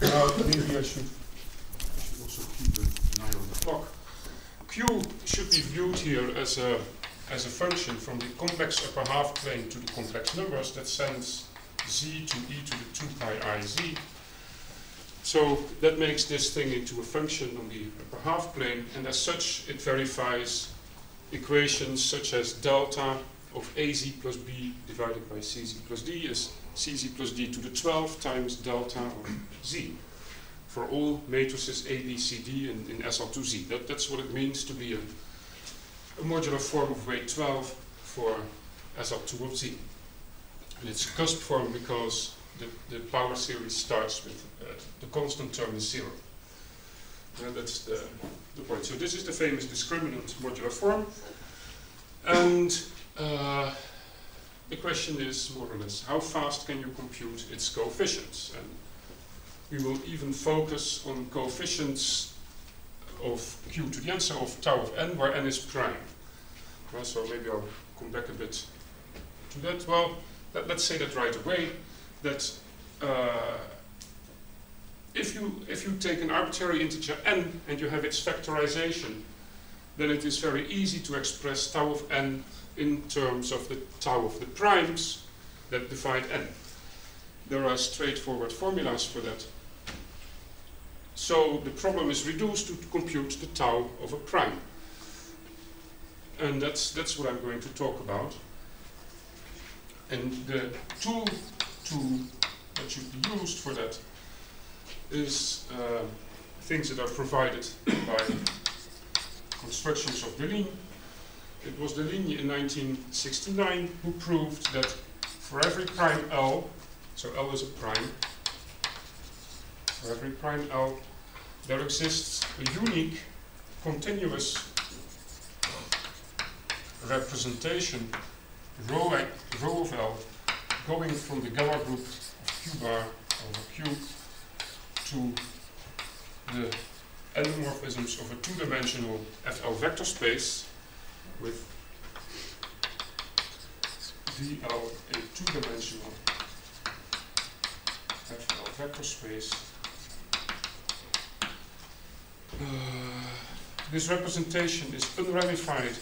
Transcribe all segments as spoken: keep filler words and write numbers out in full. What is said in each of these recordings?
Now, maybe I should, I should also keep an eye on the clock. Q should be viewed here as a, as a function from the complex upper half plane to the complex numbers that sends z to e to the two pi I z. So that makes this thing into a function on the upper half plane, and as such it verifies equations such as delta of az plus b divided by cz plus d is cz plus d to the twelve times delta of z for all matrices A, B, C, D in, in S L two Z. That, that's what it means to be a, a modular form of weight twelve for S L two of Z. And it's a cusp form because the, the power series starts with uh, the constant term is zero. Uh, that's the, the point. So this is the famous discriminant modular form. And uh, the question is more or less, how fast can you compute its coefficients? And we will even focus on coefficients of q to the n, so of tau of n, where n is prime. Well, so maybe I'll come back a bit to that. Well, let, let's say that right away, that uh, if you if you take an arbitrary integer n and you have its factorization, then it is very easy to express tau of n in terms of the tau of the primes that divide n. There are straightforward formulas for that. So the problem is reduced to compute the tau of a prime. And that's, that's what I'm going to talk about. And the tool to, that should be used for that is uh, things that are provided by constructions of Deligne. It was Deligne in nineteen sixty-nine who proved that for every prime L, so L is a prime, for every prime L, there exists a unique continuous representation, rho, rho of L, going from the gamma group of Q bar over Q to the n-morphisms of a two-dimensional F L vector space with V L a two-dimensional F L vector space. Uh, this representation is unramified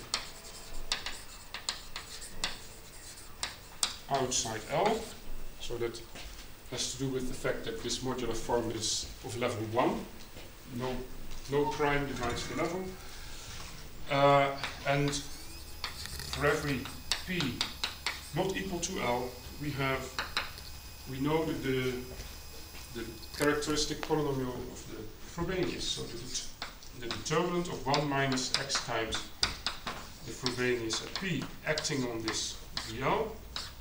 outside L, so that has to do with the fact that this modular form is of level one. No, no prime divides the level. Uh, and for every p not equal to L, we have, we know that the, the characteristic polynomial of the Frobenius, so the, the determinant of one minus x times the Frobenius at p acting on this V L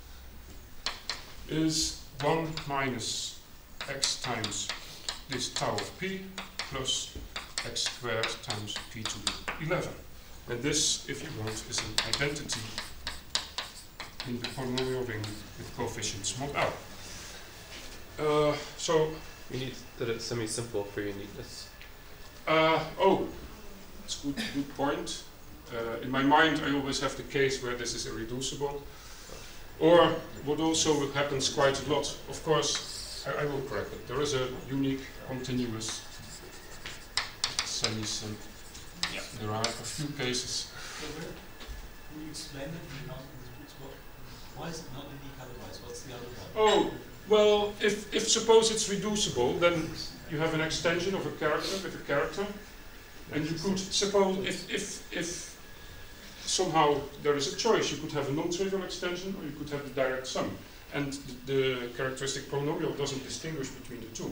is one minus x times this tau of p plus x squared times p to the eleven. And this, if you want, is an identity in the polynomial ring with coefficients mod L. Uh, so you need that it's semi-simple for uniqueness. Uh, oh, that's a good, good point. Uh, in my mind, I always have the case where this is irreducible. Or what also happens quite a lot, of course, I, I will correct it. There is a unique continuous semi-simple. Yeah, there are a few cases. So where, can you explain it? Why is it not unique otherwise? What's the other one? Oh, well, if, if suppose it's reducible, then you have an extension of a character with a character, and you could suppose if, if, if somehow there is a choice, you could have a non-trivial extension or you could have the direct sum. And the, the characteristic polynomial doesn't distinguish between the two.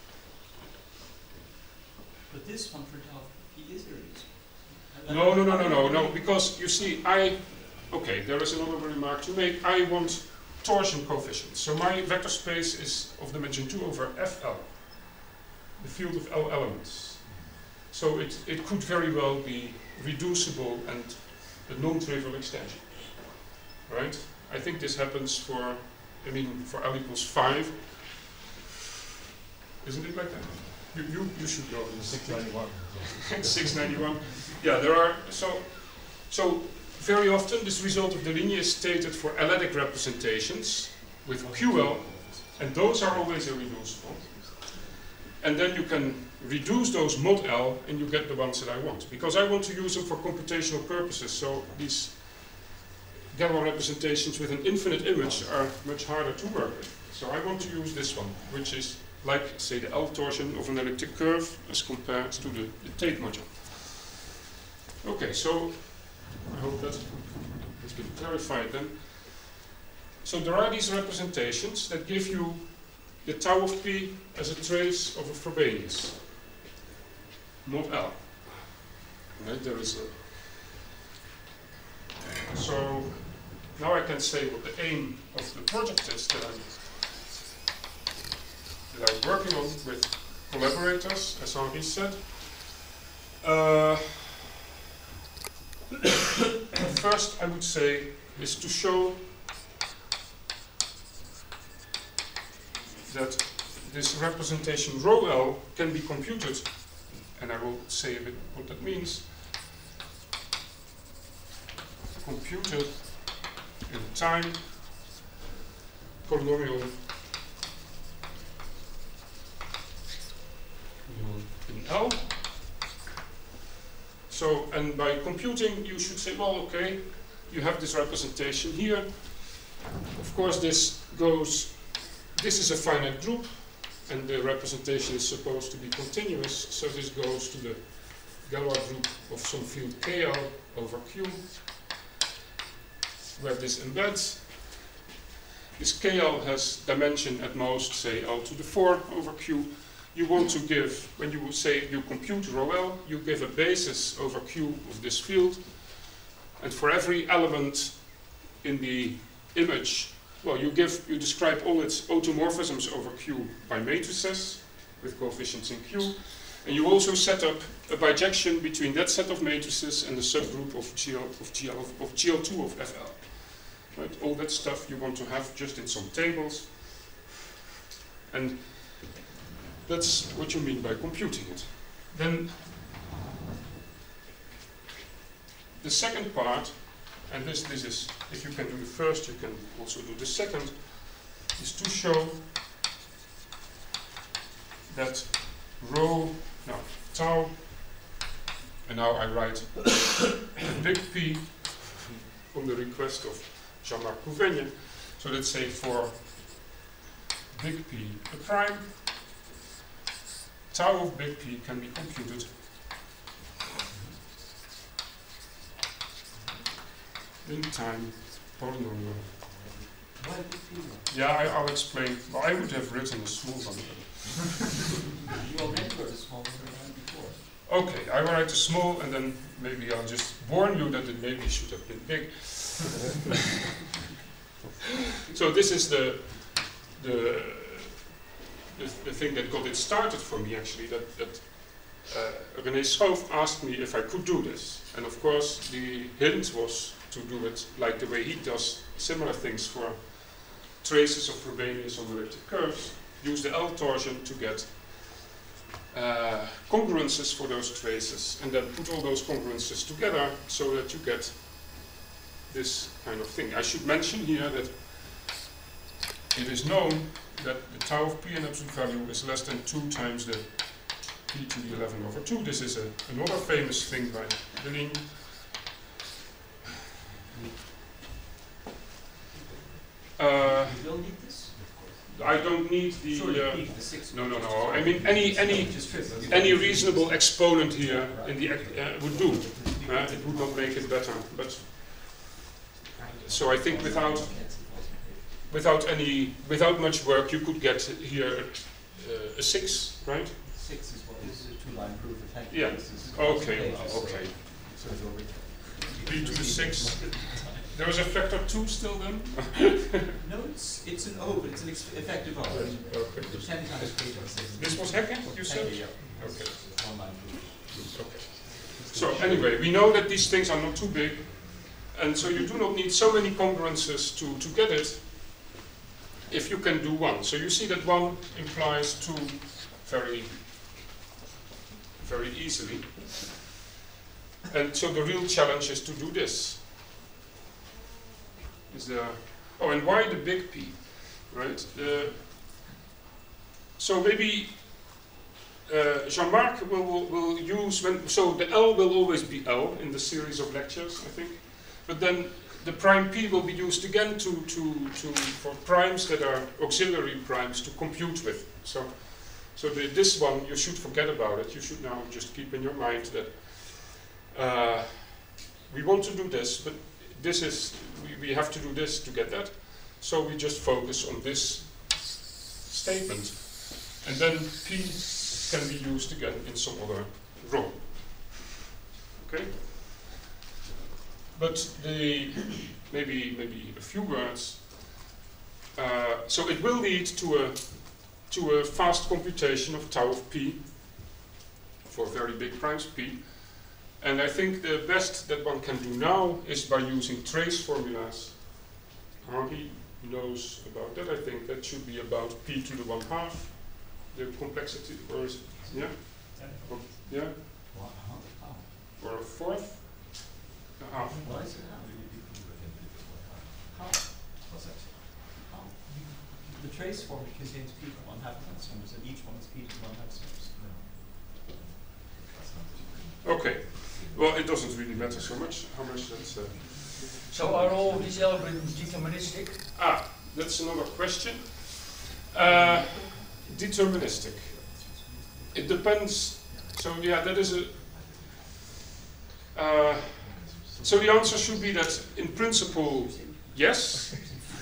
But this one for tau p is irreducible. No, no, no, no, no, no, because you see, I, okay, there is another remark to make. I want torsion coefficients. So my vector space is of dimension two over F L, the field of L elements. So it, it could very well be reducible and a non-trivial extension, right? I think this happens for, I mean, for L equals five. Isn't it like that? You, you, you should know this. six ninety-one. six ninety-one. Yeah, there are, so, so very often this result of Deligne is stated for L-adic representations with Q L, and those are always irreducible. And then you can reduce those mod L and you get the ones that I want. Because I want to use them for computational purposes, so these Galois representations with an infinite image are much harder to work with. So I want to use this one, which is like, say, the L torsion of an elliptic curve as compared to the, the Tate module. Okay, so I hope that has been clarified then. So there are these representations that give you the tau of P as a trace of a Frobenius, mod L. Right, there is a. So now I can say what the aim of the project is that I'm, that I'm working on with collaborators, as Henri said. Uh, first, I would say is to show that this representation rho L can be computed, and I will say a bit what that means. Computed in time polynomial in L. So, and by computing, you should say, well, okay, you have this representation here. Of course, this goes. This is a finite group, and the representation is supposed to be continuous, so this goes to the Galois group of some field K L over Q, where this embeds. This K L has dimension at most, say, L to the four over Q. You want to give, when you say you compute rho L, you give a basis over Q of this field, and for every element in the image, well, you give, you describe all its automorphisms over Q by matrices with coefficients in Q, and you also set up a bijection between that set of matrices and the subgroup of G L of G L of G L two of F L. Right? All that stuff you want to have just in some tables, and that's what you mean by computing it. Then the second part. And this, this is, if you can do the first, you can also do the second, is to show that rho, no, tau, and now I write big P on the request of Jean-Marc Couvegnes. So let's say for big P a prime, tau of big P can be computed in time polynomial. Why big P? Yeah, I, I'll explain. Well, I would have written a small one. You already wrote a small one before. Okay, I will write a small, and then maybe I'll just warn you that it maybe should have been big. So this is the, the the the thing that got it started for me, actually. That that uh, René Schoof asked me if I could do this, and of course the hint was to do it like the way he does similar things for traces of Frobenius on elliptic curves. Use the L torsion to get uh, congruences for those traces, and then put all those congruences together so that you get this kind of thing. I should mention here that it is known that the tau of P in absolute value is less than two times the P to the eleven over two. This is a, another famous thing by Deligne. Uh, You don't need this? I don't need the. Surely Uh, P to the six. no, no, no. I mean, any any Just trivial. any reasonable exponent here in the uh, would do. Uh, it would not make it better, but so I think without without any without much work, you could get here uh, a six, right? Six is what is a two-line proof effect. Yeah. This is Okay. pages, Okay. So it's over. P to the six. There was a factor two still then. No, it's it's an O, but it's an ex effective O. Okay. Ten times P to the six. This was Haeckel, you said? Yeah. Okay. It's one line proof. Okay. So anyway, we know that these things are not too big, and so you do not need so many congruences to, to get it if you can do one. So you see that one implies two very, very easily. And so the real challenge is to do this. Is the, oh, and why the big P, right? Uh, so maybe uh, Jean-Marc will, will, will use, when, so the L will always be L in the series of lectures, I think. But then the prime P will be used again to, to, to, for primes that are auxiliary primes to compute with. So, so the, this one, you should forget about it. You should now just keep in your mind that uh, we want to do this, but this is, we, we have to do this to get that. So we just focus on this statement. And then P can be used again in some other row. Okay? But the, maybe, maybe a few words. Uh, so it will lead to a, to a fast computation of tau of P for very big primes P. And I think the best that one can do now is by using trace formulas. Hardy knows about that. I think that should be about P to the one half. The complexity, or is it, yeah? Or, yeah? Or a fourth? A half. Why is it half? Half? What's that? Half. The trace form contains P to one half transforms, and each one is P to one half transforms. Okay. Well, it doesn't really matter so much how much that's. Uh, So are all these algorithms deterministic? ah, that's another question. Uh, deterministic. It depends. So yeah, that is a. Uh, so the answer should be that in principle, yes.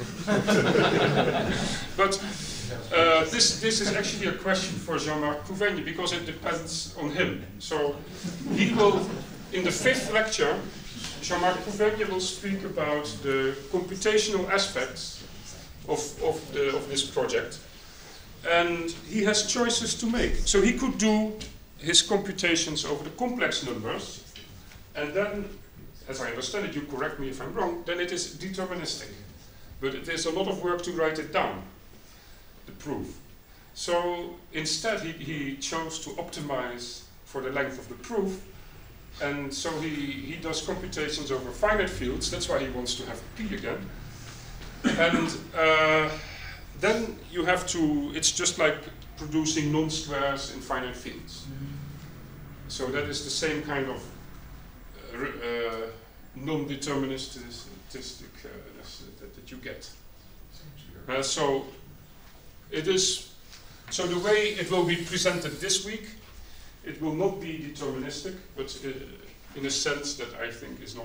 But uh, this this is actually a question for Jean-Marc Couvegny because it depends on him. So he will, in the fifth lecture, Jean-Marc Couvegny will speak about the computational aspects of, of, the, of this project. And he has choices to make. So he could do his computations over the complex numbers, and then, as I understand it, you correct me if I'm wrong, then it is deterministic. But it is a lot of work to write it down, the proof. So instead he, he chose to optimize for the length of the proof. And so he, he does computations over finite fields. That's why he wants to have P again. And uh, then you have to, it's just like producing non-squares in finite fields. So that is the same kind of uh, uh, non-deterministic uh, that, that you get. Uh, so it is, so the way it will be presented this week, it will not be deterministic, but uh, in a sense that I think is not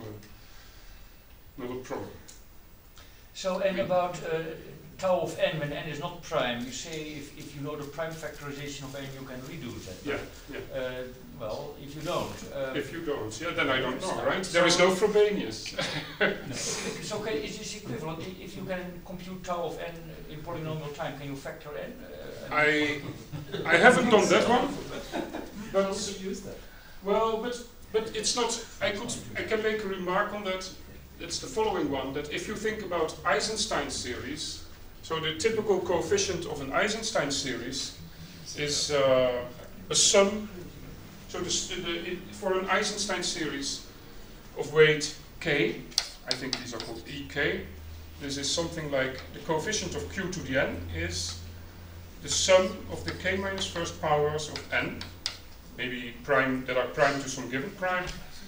a, not a problem. So, and about uh, tau of n when n is not prime, you say if, if you know the prime factorization of n, you can reduce it. Yeah, yeah. Uh, well, if you don't. Uh, if you don't, yeah, then I don't know, so right? so There is no Frobenius. So, okay, is this equivalent? If you can compute tau of n in polynomial time, can you factor n? Uh, I I haven't done that one. But use that. well, but but it's not. I could I can make a remark on that. It's the following one: that if you think about Eisenstein series, so the typical coefficient of an Eisenstein series is uh, a sum. So the, the, it, for an Eisenstein series of weight k, I think these are called E K. This is something like the coefficient of q to the n is the sum of the k minus first powers of n. Maybe prime that are prime to some given prime.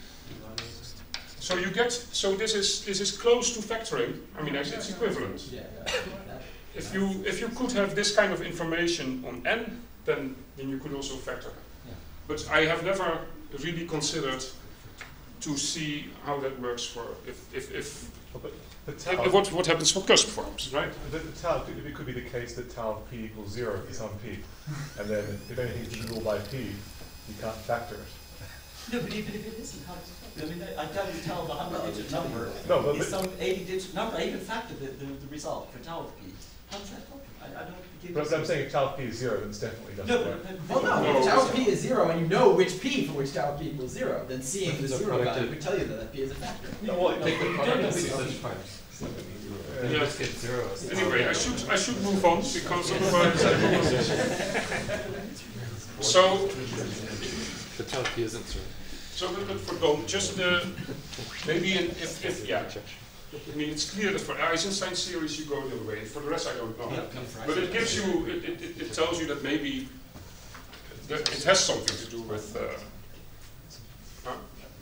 So you get, so this is this is close to factoring. I mean, it's, it's equivalent. If you if you could have this kind of information on n, then then you could also factor. But I have never really considered to see how that works for if if if. Well, but the tau, if what what happens for cusp forms, right? The, the tau, it could be the case that tau p equals zero for some p, and then if anything is divisible by p, you can't factor it. No, but even if it isn't, how does it factor? I mean, I, I tell you, tell the hundred-digit number No, but is some eighty-digit number. I even factor the, the, the result for tau of p. How does that help you? I, I don't give But I'm saying if tau p is zero, then it's definitely doesn't No, work. but, Well, no, No. if tau p is zero and you know which p for which tau p equals zero, then seeing the So zero value productive. would tell you that that p is a factor. No, well, Take the you product don't of know these which such primes. uh, Yeah. Just get zero. as the Anyway, I output. should I should move on because otherwise. So. The tau p isn't zero. So, but but for Don, just the, maybe in, if, if, yeah, I mean, it's clear that for Eisenstein series you go the other way. For the rest, I don't know. Yeah, come for But it gives you, it, it, it tells you that maybe that it has something to do with. Uh, uh,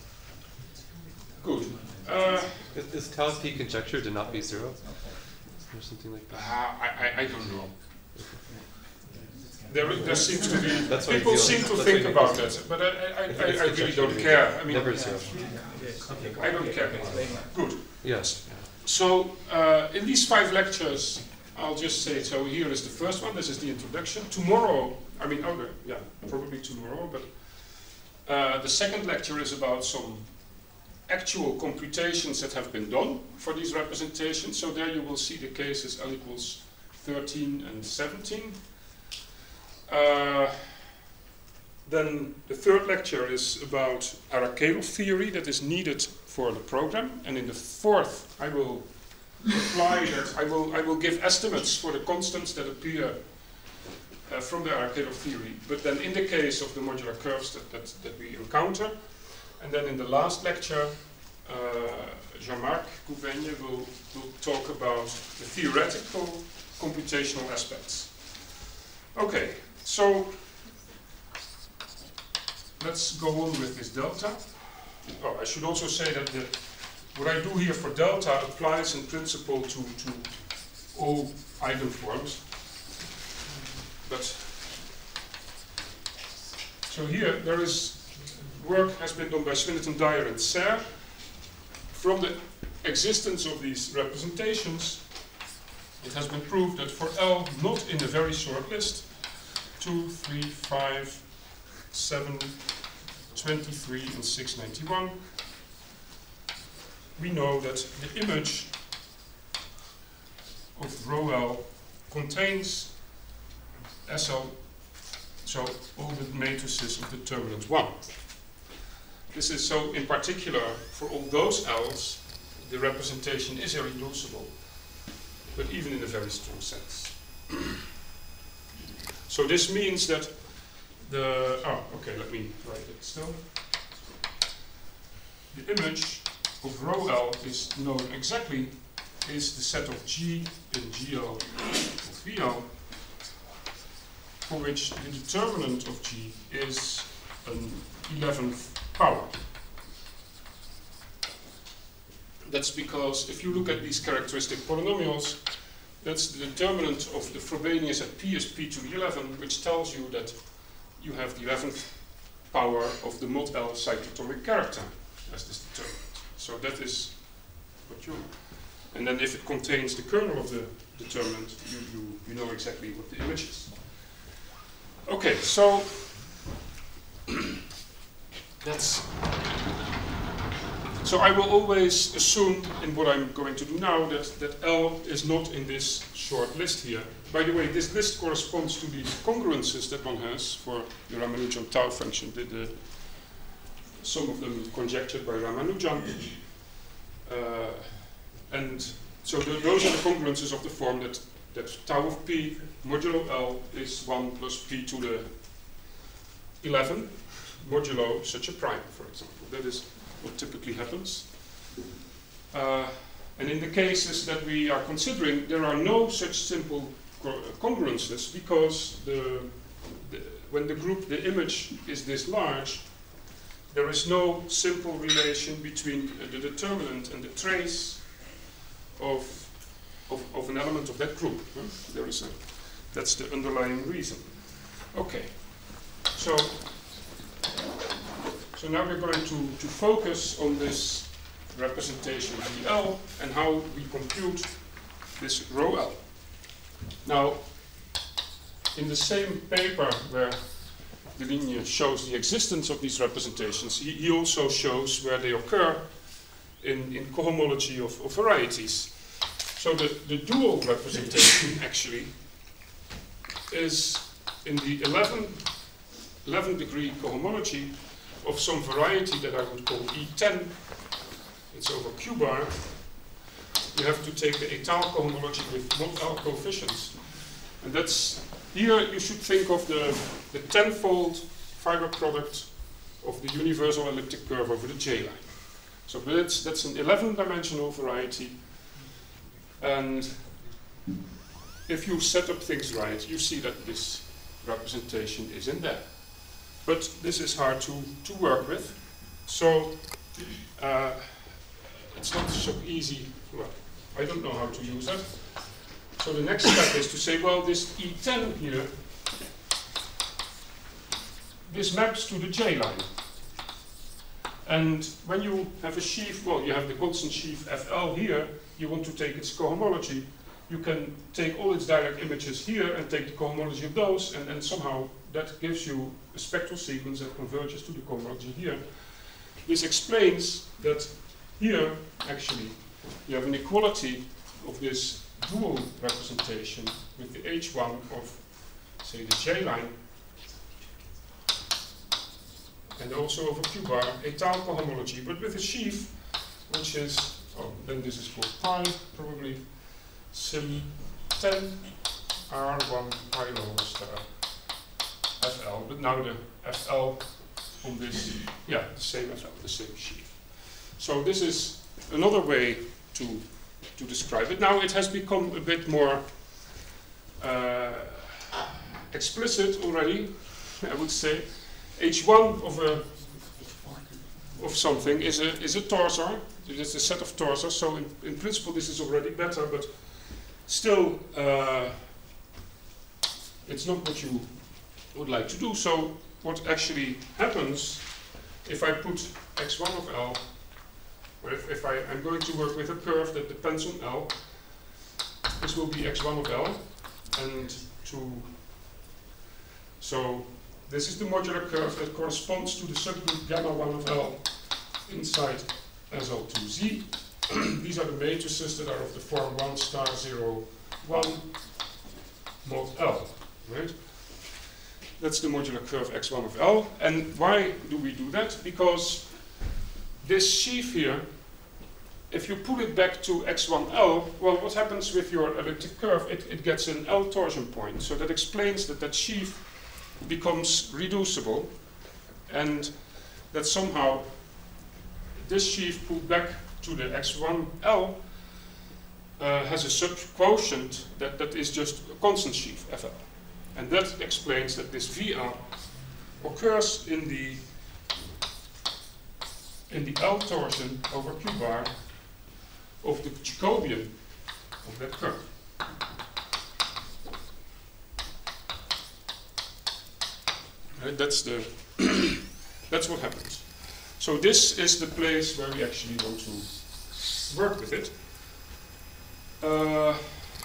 good. Uh, Is, is tau of p conjecture to not be zero? Or something like that? ah, I, I, I don't know. There, there seems to be That's what I people feel. seem to That's think what I about feel. that, but I, I, I, If I, it's I really conjecture, don't maybe. care. I mean, Never zero. I don't care. Good. Yes. So uh, in these five lectures, I'll just say, so here is the first one, this is the introduction. Tomorrow, I mean, oh, yeah, probably tomorrow, but uh, the second lecture is about some actual computations that have been done for these representations. So there you will see the cases L equals thirteen and seventeen. Uh, then the third lecture is about Arachidal theory that is needed for the program, and in the fourth I will apply that I will I will give estimates for the constants that appear uh, from the Arachidal theory, but then in the case of the modular curves that, that, that we encounter, and then in the last lecture uh, Jean-Marc Gouvegne will, will talk about the theoretical computational aspects. Okay, so let's go on with this delta. Oh, I should also say that the, what I do here for delta applies in principle to, to all eigenforms. But so here there is work has been done by Swinnerton, Dyer, and Serre. From the existence of these representations, it has been proved that for L not in the very short list, two, three, five, seven, twenty-three, and six ninety-one, we know that the image of rho L contains S L, so all the matrices of determinant one. This is so, in particular, for all those L's, the representation is irreducible, but even in a very strong sense. So this means that the, oh, okay, let me write it still. The image of rho L is known exactly, is the set of G in G L of V L, for which the determinant of G is an eleventh power. That's because if you look at these characteristic polynomials, that's the determinant of the Frobenius at P is P to the eleven, which tells you that you have the eleventh power of the mod L cyclotomic character as this determinant. So that is what you, and then if it contains the kernel of the determinant, you, you, you know exactly what the image is. Okay, so that's, so I will always assume in what I'm going to do now that, that L is not in this short list here. By the way, this list corresponds to the congruences that one has for the Ramanujan tau function. The, the, some of them conjectured by Ramanujan. Uh, and so the, those are the congruences of the form that, that tau of P modulo L is one plus P to the eleven modulo such a prime, for example. That is what typically happens. Uh, and in the cases that we are considering, there are no such simple congruences because the, the, when the group, the image is this large, there is no simple relation between uh, the determinant and the trace of, of, of an element of that group. Huh? There is a, that's the underlying reason. Okay, so, so now we're going to, to focus on this representation of the L and how we compute this rho L. Now, in the same paper where Deligne shows the existence of these representations, he, he also shows where they occur in, in cohomology of, of varieties. So the, the dual representation actually is in the eleven, eleven degree cohomology of some variety that I would call E ten. It's over Q bar. You have to take the étale cohomology with mod L coefficients. And that's, here you should think of the, the tenfold fiber product of the universal elliptic curve over the J line. So but it's, that's an eleven dimensional variety. And if you set up things right, you see that this representation is in there. but this is hard to, to work with. So uh, it's not so easy. Well, I don't know how to use that. So the next step is to say, well, this E ten here, this maps to the J line. And when you have a sheaf, well, you have the constant sheaf F L here, you want to take its cohomology, you can take all its direct images here and take the cohomology of those, and, and somehow that gives you a spectral sequence that converges to the cohomology here. This explains that here, actually, you have an equality of this dual representation with the H one of, say, the J line, and also over Q bar, a tau cohomology, but with a sheaf, which is, oh, then this is called pi, probably sim ten R one pi lower star F L, but now the F L on this, yeah, the same F L, the same sheaf. So this is another way to, to describe it. Now it has become a bit more uh, explicit already, I would say. H one of a of something is a is a torsor. It's a set of torsors. So in, in principle, this is already better, but still, uh, it's not what you would like to do. So what actually happens if I put x one of L, or if, if I am going to work with a curve that depends on L, this will be x one of L, and to so. This is the modular curve that corresponds to the subgroup gamma one of L inside S L two Z. These are the matrices that are of the form one star zero one mod L, right? That's the modular curve x one of L. And why do we do that? Because this sheaf here, if you put it back to x one L, well, what happens with your elliptic curve? It, it gets an L torsion point. So that explains that that sheaf becomes reducible, and that somehow this sheaf put back to the x one L uh, has a subquotient that, that is just a constant sheaf F L. And that explains that this V L occurs in the in the L torsion over Q bar of the Jacobian of that curve. Right, that's the that's what happens. So this is the place where we actually want to work with it. Uh,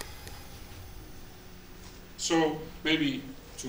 so maybe to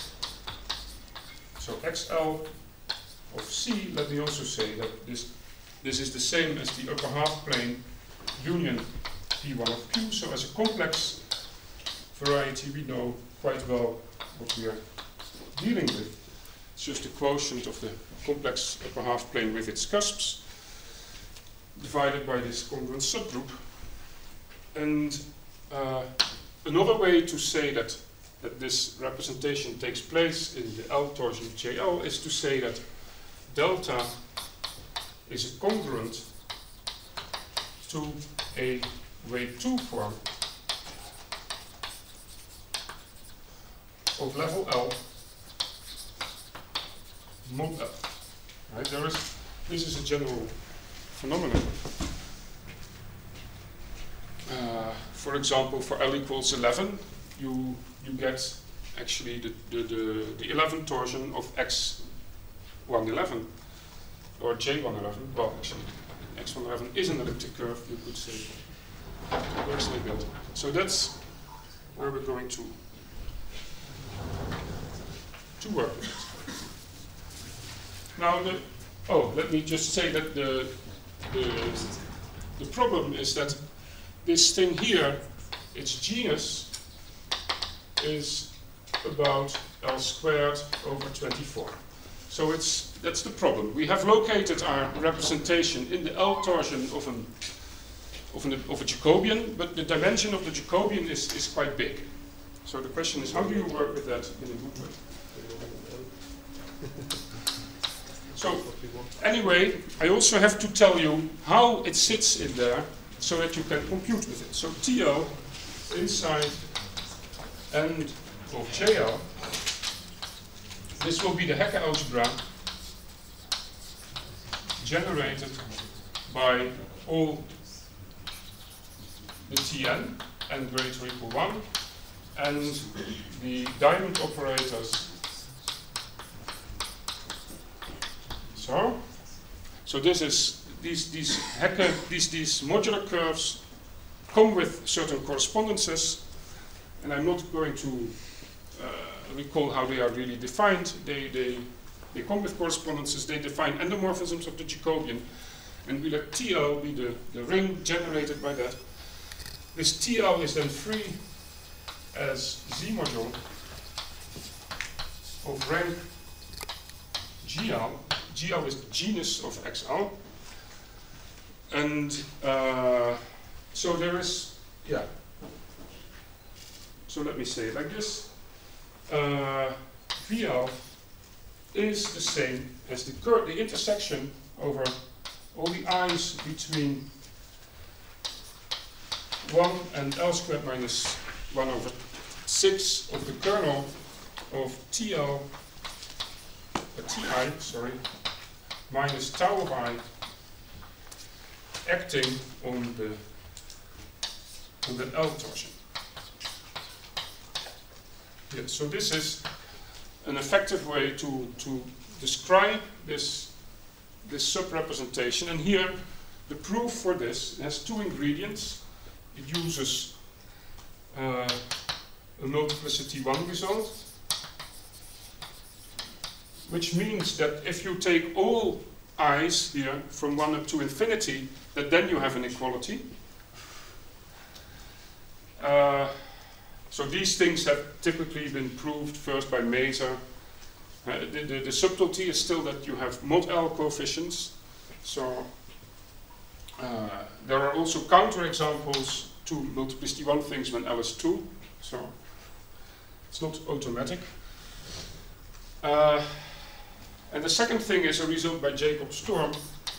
so X L of C. Let me also say that this this is the same as the upper half plane union P one of Q. So as a complex variety, we know quite well what we are dealing with. It's just the quotient of the complex upper half plane with its cusps divided by this congruent subgroup. And uh, another way to say that, that this representation takes place in the L torsion of J L is to say that delta is a congruent to a wave two form of level L mod L. Right? There is, this is a general phenomenon. Uh, for example, for L equals eleven, you you get actually the, the, the, the eleven torsion of X one eleven or J one eleven. Well, actually, X one eleven is an elliptic curve, you could say. It works like that. So that's where we're going to to work with it. Now, the, oh, let me just say that the, the, the problem is that this thing here, its genus, is about L squared over twenty-four. So it's, that's the problem. We have located our representation in the L torsion of, an, of, an, of a Jacobian, but the dimension of the Jacobian is, is quite big. So the question is, how do you work with that in a good way? So, anyway, I also have to tell you how it sits in there so that you can compute with it. So T L inside N of J L, this will be the Hecke algebra generated by all the Tn, n greater or equal one, and the diamond operators. So, so this is these these Hecke these these modular curves come with certain correspondences, and I'm not going to uh, recall how they are really defined. They they they come with correspondences. They define endomorphisms of the Jacobian, and we let T L be the the ring generated by that. This T L is then free as Z module of rank G L. G L is the genus of X L. And uh, so there is, yeah. So let me say it like this. Uh, V L is the same as the, cur the intersection over all the i's between one and L squared minus one over six of the kernel of T L, uh, Ti, sorry, minus tau of I acting on the on the L torsion. Yeah, so this is an effective way to to describe this this sub-representation, and here the proof for this has two ingredients. It uses uh, a multiplicity one result, which means that if you take all i's here from one up to infinity, that then you have an equality. Uh, so these things have typically been proved first by Maser. Uh, the, the, the subtlety is still that you have mod L coefficients. So uh, there are also counterexamples to multiplicity one things when L is two. So it's not automatic. Uh, and the second thing is a result by Jacob Storm,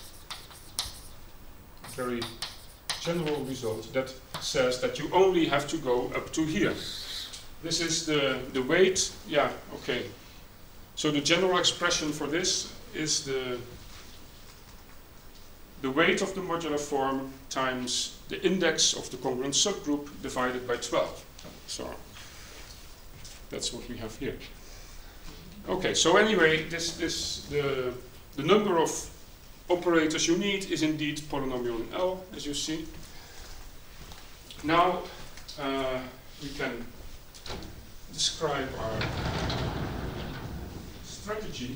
very general result, that says that you only have to go up to here. This is the, the weight, yeah, okay. So the general expression for this is the, the weight of the modular form times the index of the congruent subgroup divided by twelve. So that's what we have here. Okay, so anyway, this, this, the, the number of operators you need is indeed polynomial in L, as you see. Now uh, we can describe our strategy.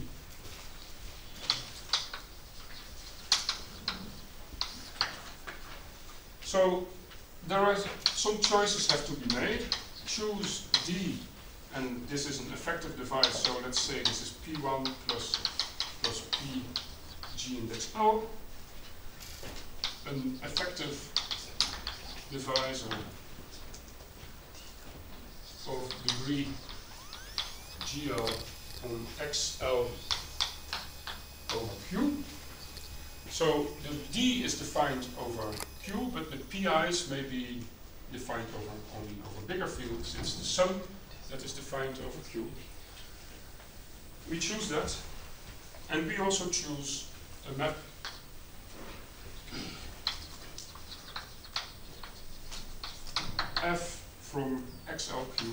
So there are some choices have to be made. Choose D, and this is an effective device, so let's say this is P one plus, plus P G index O. An effective divisor of degree G L on X L over Q. So the D is defined over Q, but the P Is may be defined over only over bigger fields. It's the sum that is defined over Q. We choose that, and we also choose a map F from X L Q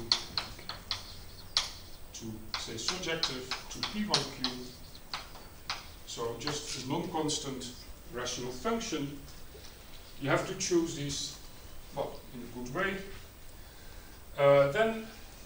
to, say, surjective to P one Q. So just a non-constant rational function. You have to choose these, well, in a good way. Uh, then,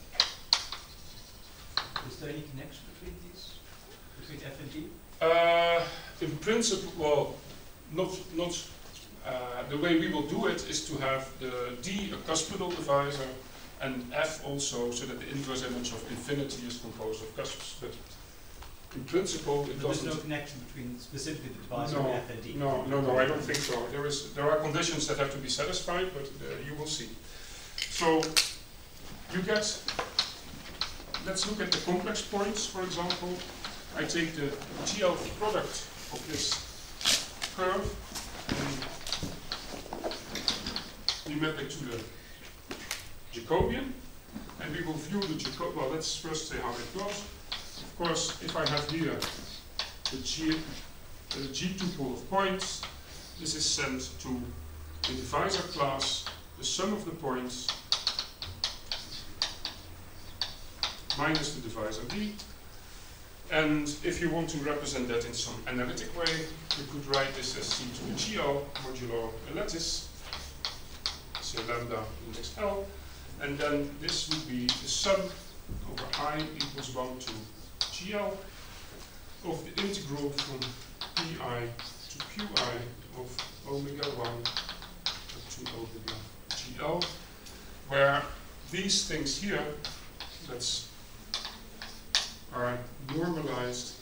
is there any connection between these, between F and D? Uh, in principle, well, not not. Uh, the way we will do it is to have the D a cuspidal divisor and F also, so that the inverse image of infinity is composed of cusps. But in principle, it But doesn't. there's no connection between specifically the divisor No, and F and D. no, no, no. I don't think so. There is there are conditions that have to be satisfied, but uh, you will see. So you get. Let's look at the complex points, for example. I take the G L product of this curve and we map it to the Jacobian, and we will view the Jacobian. Well, let's first say how it goes. of course, if I have here the G, the G tuple of points, this is sent to the divisor class, the sum of the points minus the divisor D. And if you want to represent that in some analytic way, you could write this as C to the G L modulo a lattice, say lambda index L, and then this would be the sum over I equals one to G L of the integral from Pi to Qi of omega one to omega G L, where these things here, that's are normalized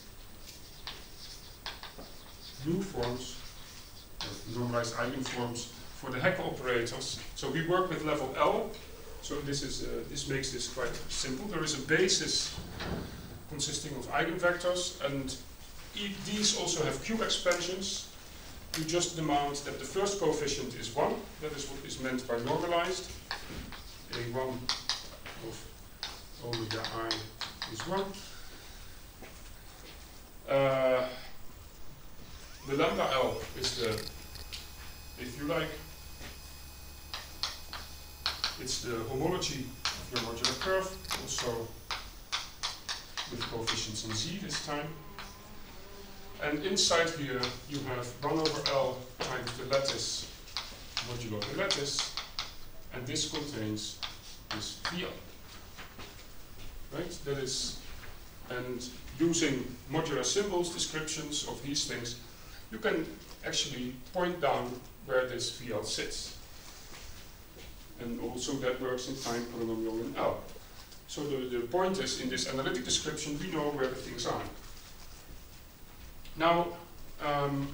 new forms, or normalized eigenforms for the Hecke operators. So we work with level L. So this is uh, this makes this quite simple. There is a basis consisting of eigenvectors, and e these also have Q expansions. You just demand that the first coefficient is one. That is what is meant by normalized. A one of omega I is one. Uh, the lambda L is the, if you like, it's the homology of your modular curve, also with coefficients in Z this time. And inside here you have one over L times the lattice modulo the lattice, and this contains this V L. Right? That is, and using modular symbols, descriptions of these things, you can actually point down where this V L sits. And also that works in time polynomial in L. So the, the point is, in this analytic description, we know where the things are. Now, um,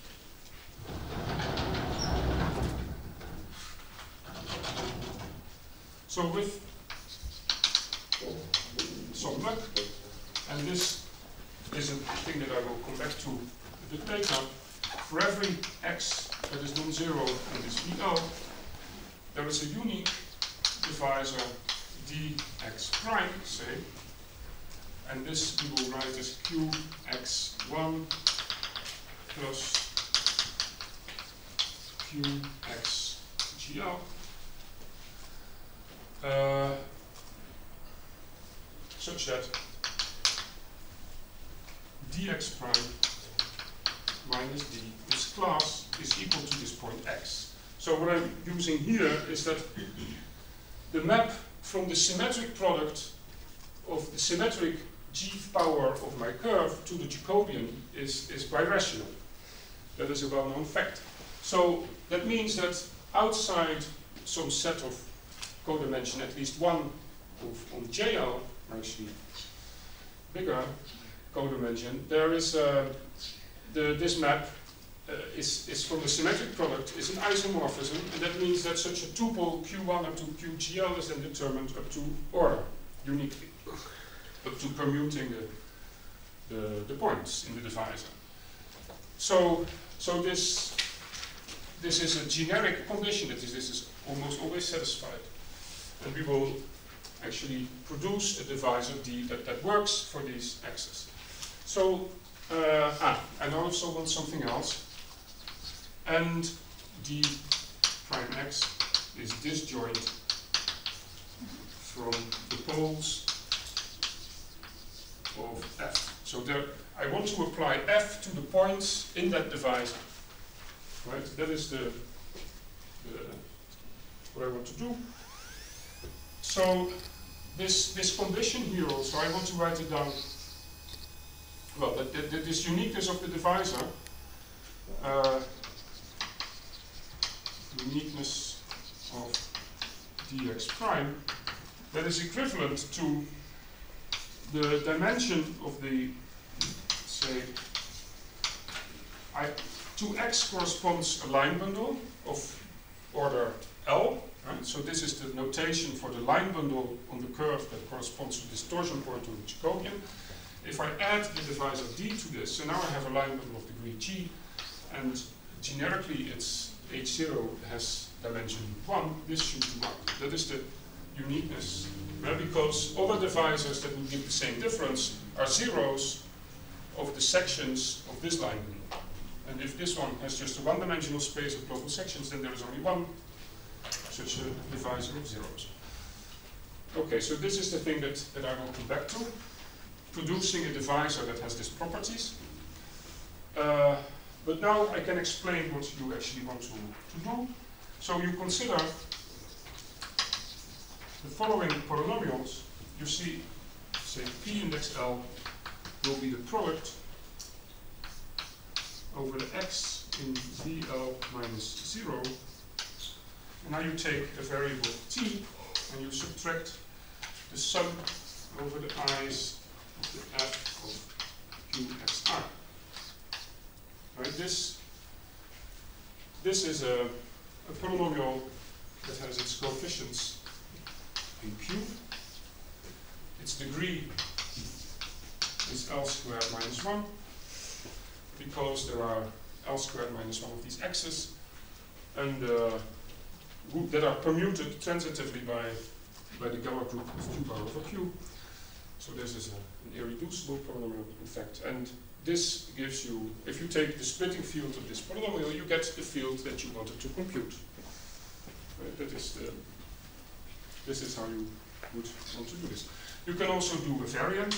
so with some luck, and this is a thing that I will come back to a bit later, for every x that is non-zero in this V L, there is a unique divisor dx prime, say, and this we will write as q x one plus qx gl. Uh, such that dx prime minus d, this class, is equal to this point x. So what I'm using here is that the map from the symmetric product of the symmetric g power of my curve to the Jacobian is, is birational. That is a well-known fact. So that means that outside some set of codimension, at least one of, on J L, actually bigger codimension, there is uh, the, this map uh, is, is from the symmetric product is an isomorphism, and that means that such a tuple Q one up to Q G L is then determined up to order, uniquely, up to permuting the, the, the points in the divisor. So, so this, this is a generic condition, that is, this is almost always satisfied. And we will actually produce a divisor D that, that works for these x's. So, uh, ah, I also want something else. And D prime x is disjoint from the poles of F. So there, I want to apply F to the points in that divisor. Right? That is the, the what I want to do. So this this condition here also, I want to write it down. Well, that, that, that this uniqueness of the divisor, uh, uniqueness of dx prime, that is equivalent to the dimension of the, say, I, to x corresponds a line bundle of order L. Right? So this is the notation for the line bundle on the curve that corresponds to the distortion point on the Jacobian. If I add the divisor D to this, so now I have a line bundle of degree G, and generically it's H zero has dimension one, this should be one. That is the uniqueness uh, because other divisors that would give the same difference are zeros of the sections of this line. And if this one has just a one-dimensional space of local sections, then there is only one such a divisor of zeros. Okay, so this is the thing that, that I will come back to. Producing a divisor that has these properties. Uh, but now I can explain what you actually want to, to do. So you consider the following polynomials. You see, say P index L will be the product over the x in V L minus zero. And now you take a variable t and you subtract the sum over the i's of the f of qxr. Right? This, this is a, a polynomial that has its coefficients in q. Its degree is L squared minus one, because there are L squared minus one of these x's, and uh, that are permuted transitively by, by the Gamma group of q bar over q. So this is a, an irreducible polynomial, in fact. And this gives you, if you take the splitting field of this polynomial, you get the field that you wanted to compute. Right? That is the, this is how you would want to do this. You can also do a variant,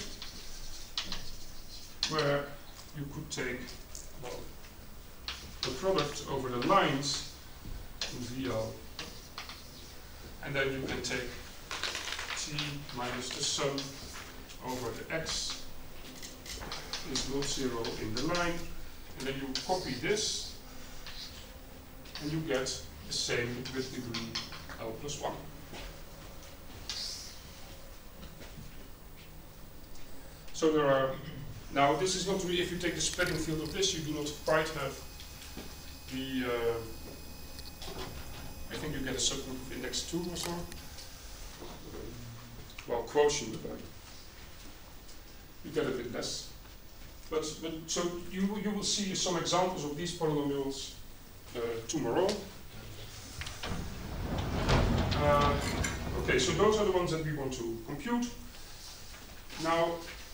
where you could take, well, the product over the lines in V L, and then you can take t minus the sum over the x is not zero in the line, and then you copy this, and you get the same with degree L plus one. So there are, now this is not really, if you take the splitting field of this, you do not quite have the, uh, I think you get a subgroup of index two or so. Well, quotient, but you get a bit less. But, but so you, you will see some examples of these polynomials uh, tomorrow. Uh, okay, so those are the ones that we want to compute. Now,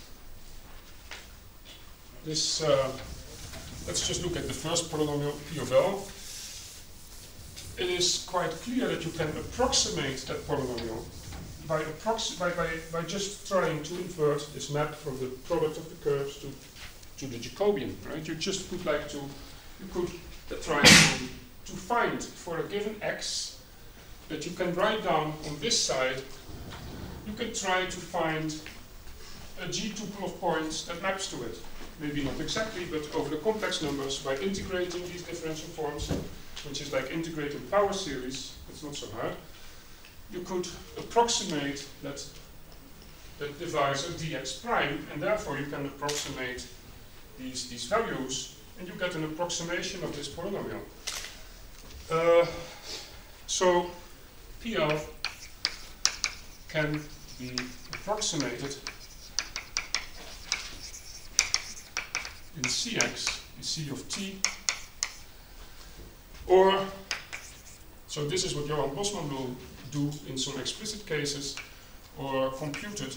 this, uh, let's just look at the first polynomial, P of L. It is quite clear that you can approximate that polynomial by, approxi by, by, by just trying to invert this map from the product of the curves to, to the Jacobian, right? You just could like to, you could try to, to find for a given x that you can write down on this side, you can try to find a G-tuple of points that maps to it. Maybe not exactly, but over the complex numbers by integrating these differential forms, which is like integrating power series, it's not so hard. You could approximate that, that divisor dx prime, and therefore you can approximate these, these values, and you get an approximation of this polynomial. Uh, so P L can be approximated in Cx, in C of t, or, so this is what Johan Bosman will do in some explicit cases, or computed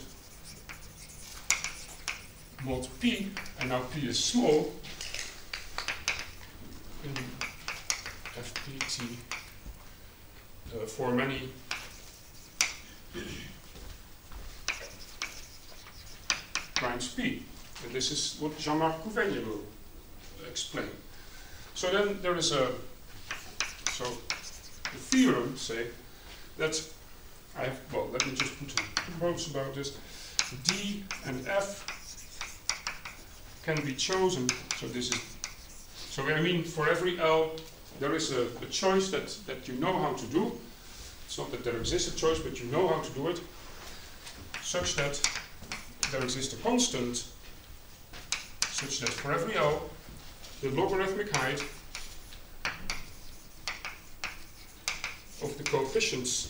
mod p, and now p is small, in F P T uh, for many primes p. And this is what Jean-Marc Couvenier will explain. So then there is a, so the theorem say that I have, well, let me just put two quotes about this. D and F can be chosen, so this is, so I mean for every L there is a, a choice that, that you know how to do. It's not that there exists a choice, but you know how to do it, such that there exists a constant such that for every L, the logarithmic height of the coefficients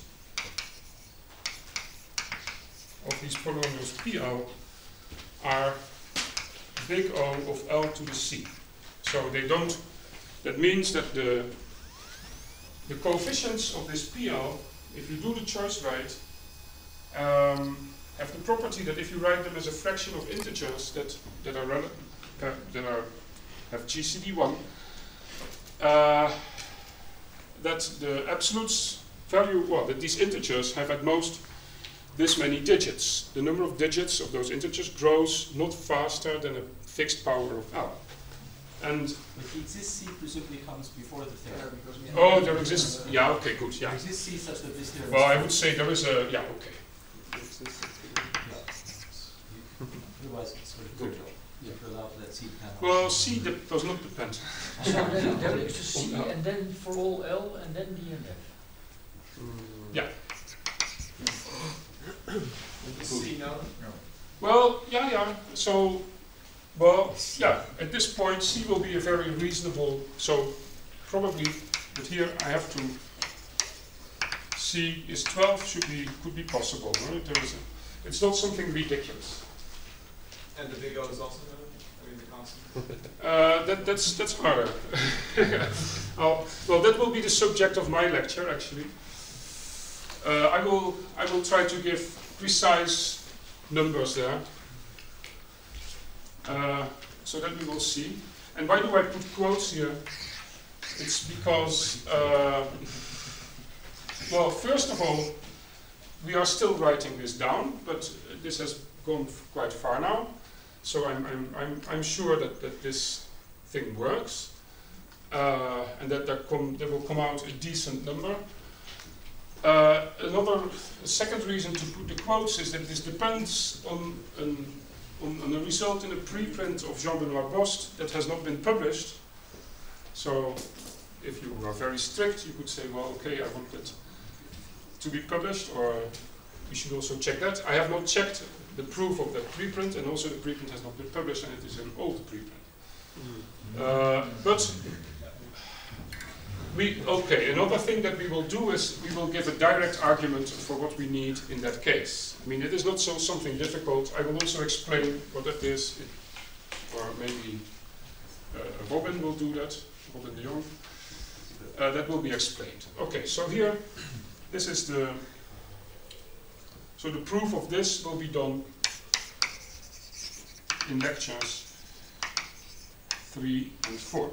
of these polynomials P L are big O of L to the C. So they don't, that means that the, the coefficients of this P L, if you do the choice right, um, have the property that if you write them as a fraction of integers that that are rel- uh, that are have G C D one, uh, that the absolute value, well, that these integers have at most this many digits. The number of digits of those integers grows not faster than a fixed power of L. And But the exist C presumably comes before the theorem. oh, there exists. Yeah, okay, good. Yeah. There exists C such that this theorem. Well, I is would say there is a. Yeah, okay. Otherwise, it's sort of Good. trivial. You have to allow for that C depend on. Well, C de- does not depend. So then there is a C, and then for all L, and then D and F. Yeah. C now? Well, yeah, yeah. So, well, yeah. At this point, C will be a very reasonable. So, probably, but here I have to. C is twelve. Should be could be possible. Right? There is a, it's not something ridiculous. And the big O is also known? I mean, the constant? Uh, that, that's that's harder. oh, well, that will be the subject of my lecture, actually. Uh, I will I will try to give precise numbers there, uh, so that we will see. And why do I put quotes here? It's because, uh, well, first of all, we are still writing this down, but this has gone f- quite far now. So I'm, I'm, I'm, I'm sure that, that this thing works, uh, and that there, com- there will come out a decent number. Uh, another, a second reason to put the quotes is that this depends on, an, on, on a result in a preprint of Jean-Benoît Bost that has not been published. So if you are very strict, you could say, well, okay, I want that to be published, or we should also check that. I have not checked the proof of that preprint, and also the preprint has not been published, and it is an old preprint. Mm. Uh, but we okay. Another thing that we will do is we will give a direct argument for what we need in that case. I mean, it is not so something difficult. I will also explain what that is, it, or maybe uh, Robin will do that. Robin de Jong. Uh, that will be explained. Okay. So here, this is the. So the proof of this will be done in lectures three and four.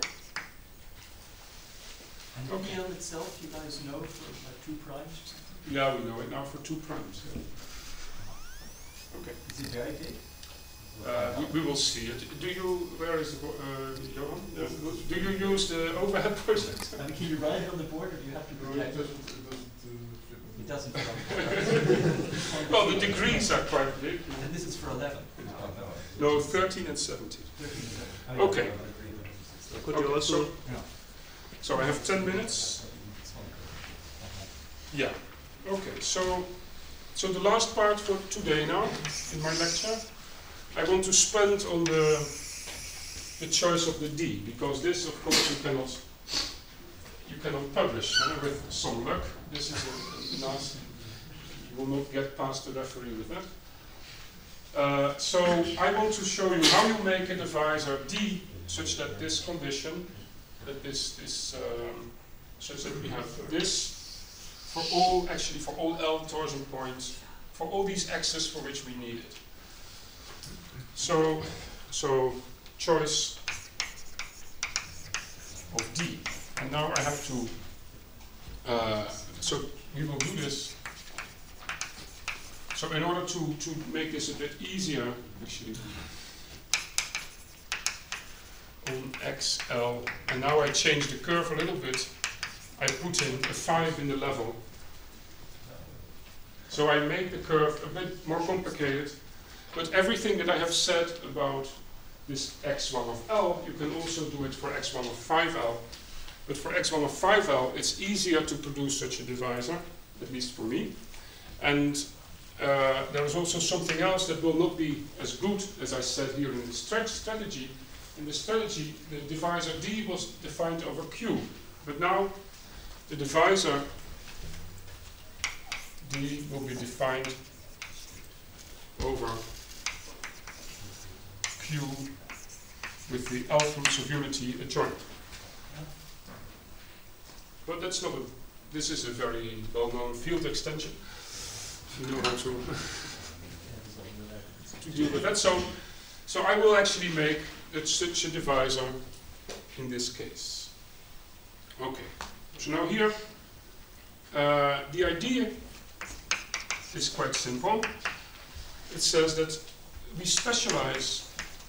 And Okay. the L itself, you guys know for like two primes or something? Yeah, we know it now for two primes. Okay. Is it very big? Uh, we, we will see it. Do you, where is the, uh, Johan? Uh, do you use the overhead project? I mean, can you write it on the board, or do you have to No, project it it? doesn't, it doesn't uh, fit. It doesn't fit on Well, the degrees are quite big. And this is for eleven. No, thirteen and seventeen. thirteen is eleven. Okay. Could Okay, you also so, so I have ten minutes. Yeah. Okay. So, so the last part for today now in my lecture, I want to spend on the the choice of the D, because this, of course, you cannot you cannot publish uh, with some luck. This is a, a nasty. You will not get past the referee with that. Uh, so I want to show you how you make a divisor D such that this condition, that this this um, such that we have this for all actually for all L torsion points for all these x's for which we need it. So so choice of D, and now I have to. Uh, so we will do this. So in order to, to make this a bit easier, actually, on X L, and now I change the curve a little bit, I put in a five in the level. So I make the curve a bit more complicated, but everything that I have said about this x one of L, you can also do it for x one of five L. But for x one of five L, it's easier to produce such a divisor, at least for me. And Uh, there is also something else that will not be as good as I said here in the stretch strategy. In the strategy, the divisor D was defined over Q, but now the divisor D will be defined over Q with the alphas of unity adjoint. But that's not a, this is a very well-known field extension. you know how to, to deal with that. So, so I will actually make it such a divisor in this case. Okay, so now here, uh, the idea is quite simple. It says that we specialize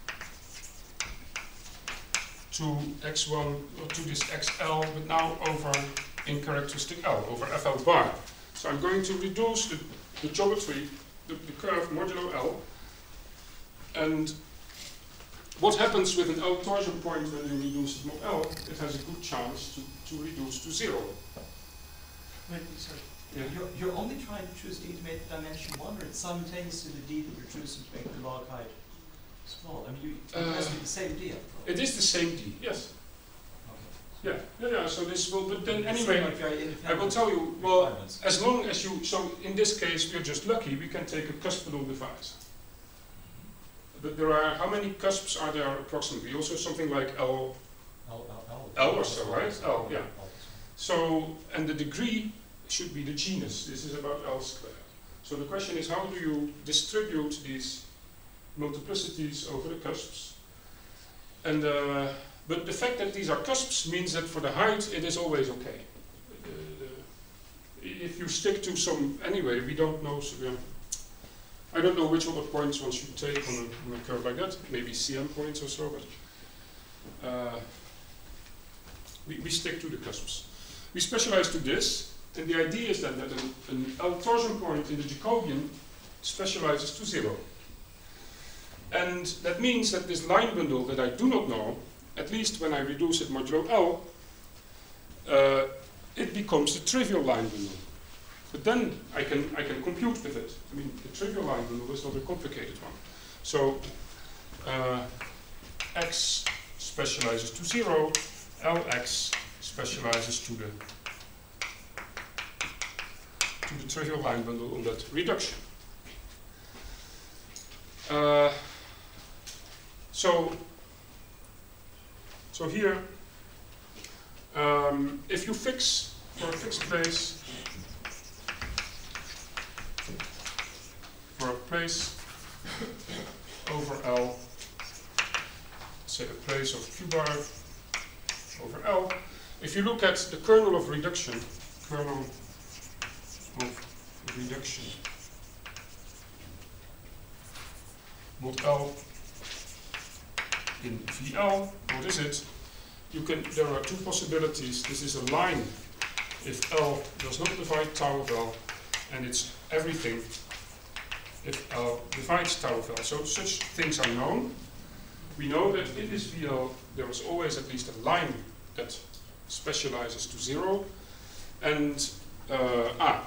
to x one, or to this xl, but now over in characteristic L, over fl bar. So I'm going to reduce the, the geometry, the, the curve modulo L, and what happens with an L torsion point when you reduce it mod L? It has a good chance to, to reduce to zero. Wait, sorry. Yeah. You're, you're only trying to choose D to make the dimension one, or it's simultaneously the D that you're choosing to make the log height small? I mean, you, it Uh, has to be the same D. It is the same D, yes. Okay. Yeah, yeah, yeah, so this will, but then It seem anyway, like very I will independent tell you, well, requirements. as long as you, so in this case we're just lucky, we can take a cuspidal divisor. But there are, how many cusps are there approximately? Also something like L, L, L, L. L or so, right? L, yeah. So, and the degree should be the genus. This is about L squared. So the question is, how do you distribute these multiplicities over the cusps? And, uh, but the fact that these are cusps means that for the height it is always okay. Uh, if you stick to some, anyway, we don't know, so we are, I don't know which other points one should take on a, on a curve like that, maybe C M points or so, but uh, we, we stick to the cusps. We specialize to this, and the idea is then that an, an L torsion point in the Jacobian specializes to zero. And that means that this line bundle that I do not know, at least when I reduce it modulo L, uh, it becomes the trivial line bundle. But then I can, I can compute with it. I mean, the trivial line bundle is not a complicated one. So uh, x specializes to zero, Lx specializes to the to the trivial line bundle on that reduction. Uh, so, so here, um, if you fix for a fixed place, for a place over L, say a place of Q bar over L, if you look at the kernel of reduction, kernel of reduction, mod L in V L, what is it? You can, there are two possibilities. This is a line if L does not divide tau of L, and it's everything if L divides tau of L. So such things are known. We know that in this V L there is always at least a line that specializes to zero, and uh, ah,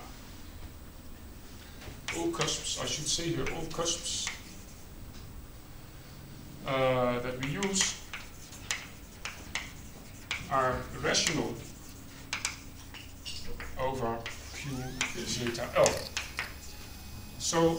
all cusps, I should say here, all cusps uh, that we use are rational over Q zeta L. So,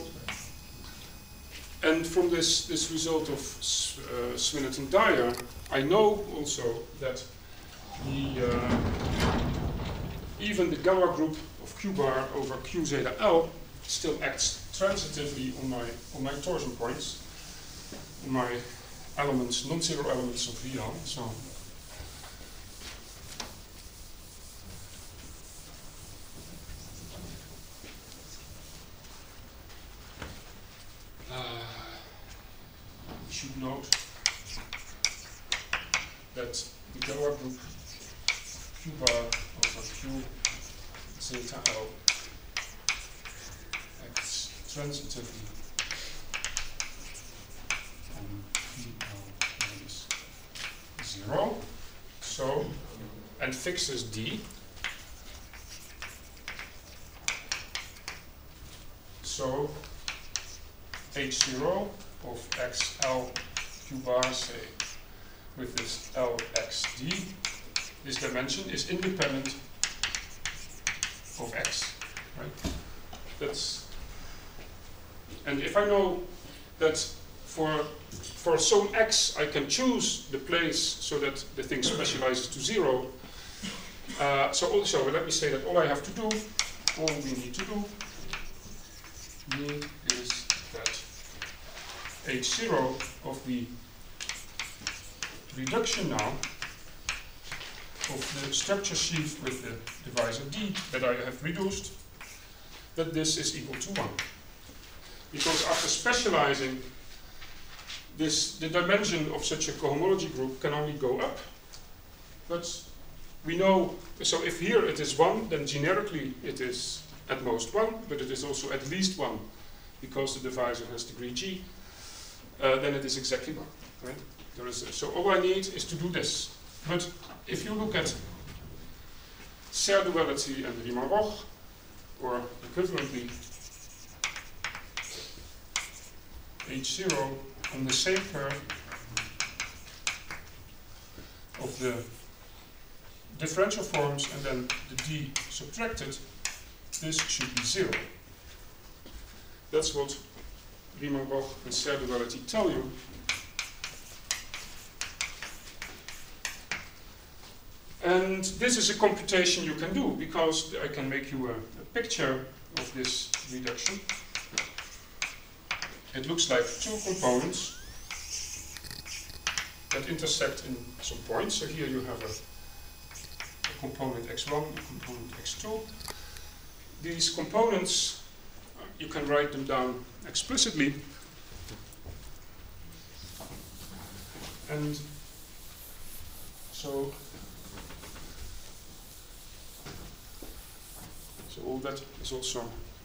and from this, this result of uh, Swinnett and Dyer, I know also that the, uh, even the gamma group of Q bar over Q zeta L still acts transitively on my, on my torsion points, on my elements, non-zero elements of V L. So, Uh, we should note that the gamma group Q bar over Q zeta L acts transitively on V L minus zero. So, and fixes D. So, H zero of X L Q bar, say, with this L X D, this dimension is independent of X, right? That's, and if I know that for for some X I can choose the place so that the thing specializes to zero, uh, so also let me say that all I have to do, all we need to do, mean is that H zero of the reduction now of the structure sheaf with the divisor D that I have reduced, that this is equal to one. Because after specializing, this, the dimension of such a cohomology group can only go up. But we know, so if here it is one, then generically it is at most one, but it is also at least one, because the divisor has degree G, uh, then it is exactly one, right? There is a, so all I need is to do this. But if you look at Serre duality and Riemann-Roch, or equivalently H zero on the same curve of the differential forms and then the D subtracted, this should be zero. That's what Riemann-Roch and Serre duality tell you. And this is a computation you can do, because I can make you a, a picture of this reduction. It looks like two components that intersect in some points. So here you have a, a component x one, a component x two. These components, uh, you can write them down explicitly. And so So all that is also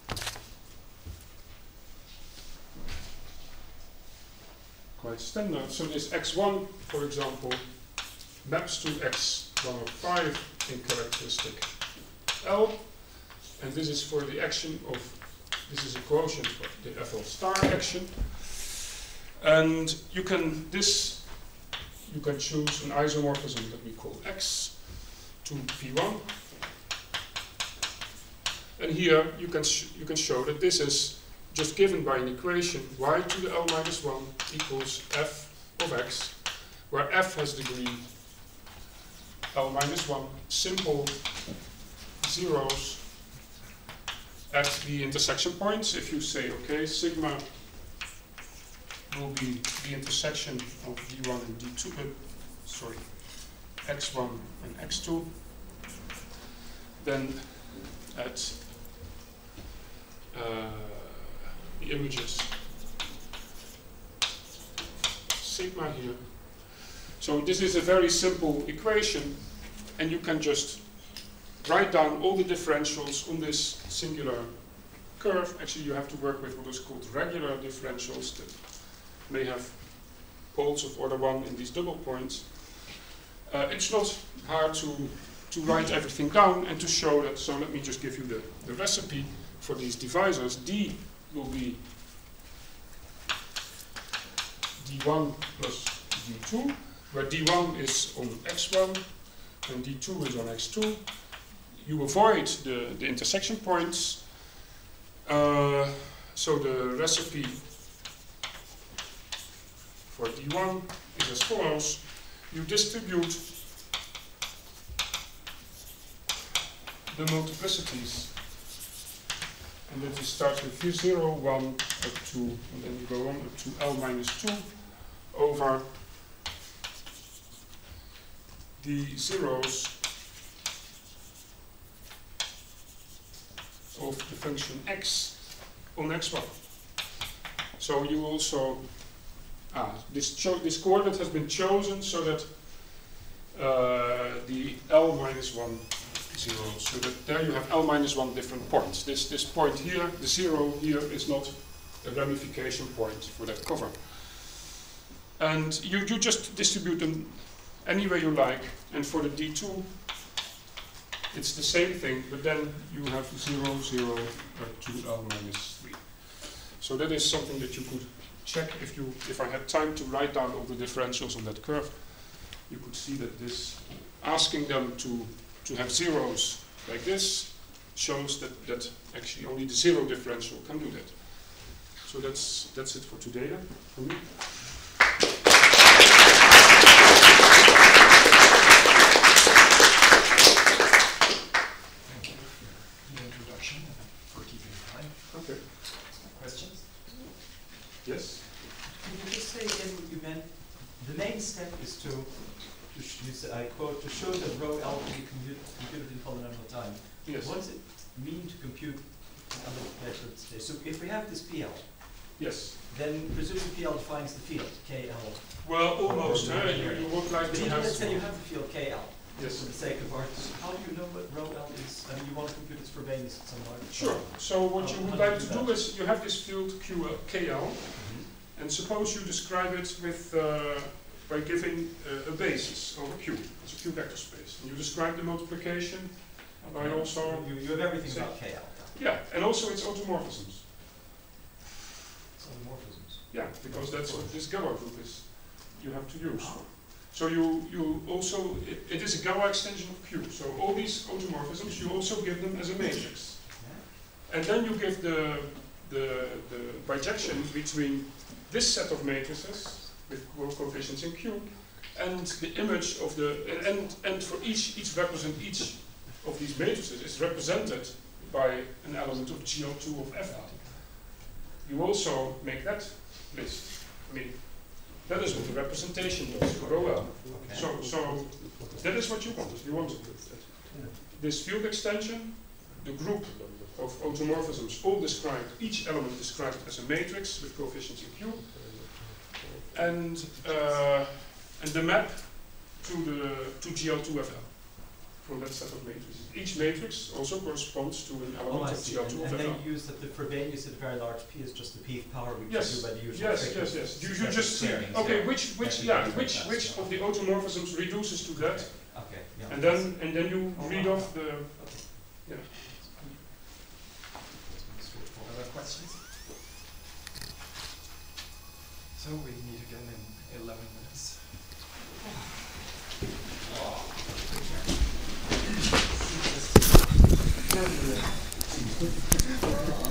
quite standard. So this x one, for example, maps to x one oh five in characteristic L, and this is for the action of, this is a quotient for the F L star action. And you can, this, you can choose an isomorphism that we call x to P one. And here you can, sh you can show that this is just given by an equation, y to the L minus one equals f of x, where f has degree L minus one, simple zeros at the intersection points. If you say, okay, sigma will be the intersection of d one and d two, uh, sorry, x one and x two, then at uh, the images sigma here. So this is a very simple equation, and you can just write down all the differentials on this singular curve. Actually, you have to work with what is called regular differentials that may have poles of order one in these double points. Uh, it's not hard to, to write everything down and to show that. So let me just give you the, the recipe for these divisors. D will be d one plus d two, where d one is on x one and d two is on x two. You avoid the, the intersection points. Uh, so the recipe for d one is as follows. You distribute the multiplicities, and then you start with v zero, one, up to, and then you go on up to L minus two over the zeros of the function x on x one. So you also, ah, this, cho this coordinate has been chosen so that uh, the L minus one zero, so that there you have L minus one different points. This, this point here, the zero here, is not a ramification point for that cover. And you, you just distribute them any way you like, and for the d two, it's the same thing, but then you have zero, zero, up to L minus three. So that is something that you could check if you, if I had time to write down all the differentials on that curve. You could see that this, asking them to, to have zeros like this, shows that, that actually only the zero differential can do that. So that's, that's it for today then, for me. Thank you for the introduction and for keeping time. Okay. the main step is to, to sh- use, I quote, to show that row L can be computed, computed in polynomial time. Yes. What does it mean to compute other methods? So if we have this P L, Yes. then presumably P L defines the field, K L. Well, almost. Huh? You, you would like But to even have. let's say you have the field K L. Yes. For the sake of art, how do you know what row L is? I mean, you want to compute its Frobenius at some point. Sure. So what How- you how would do you like do to do that? is you have this field Q L, K L, Mhm. and suppose you describe it with uh, by giving uh, a basis over Q. It's a Q vector space. And you describe the multiplication by Okay. also You, you have everything say- about K L. yeah, and also its automorphisms. It's automorphisms. Yeah, because that's what this Galois group is. You have to use. So you you also it, it is a Galois extension of Q. So all these automorphisms you also give them as a matrix. And then you give the, the, the bijection between this set of matrices with co- coefficients in Q and the image of the, and, and, and for each, each represent each of these matrices is represented by an element of G L two of F L. You also make that list. I mean, that is what the representation does for rho L. Okay. So, so that is what you want. You want this field extension, the group of automorphisms, all described, each element described as a matrix with coefficients in Q, and uh, and the map to the to G L two F L from that set of matrices. Each matrix also corresponds to an Oh, element I of see. G L And, two and of F then L. you use that the Frobenius at very large P is just the P of power, which Yes, you do by the usual yes, trick yes, of yes. You, you successive just see, pairings, okay, yeah. which which Actually, yeah, that's which fantastic. which of the automorphisms reduces to that, Okay, yeah. and then and then you Oh, read wow. off the yeah. Other questions? So we meet again in eleven minutes. Oh.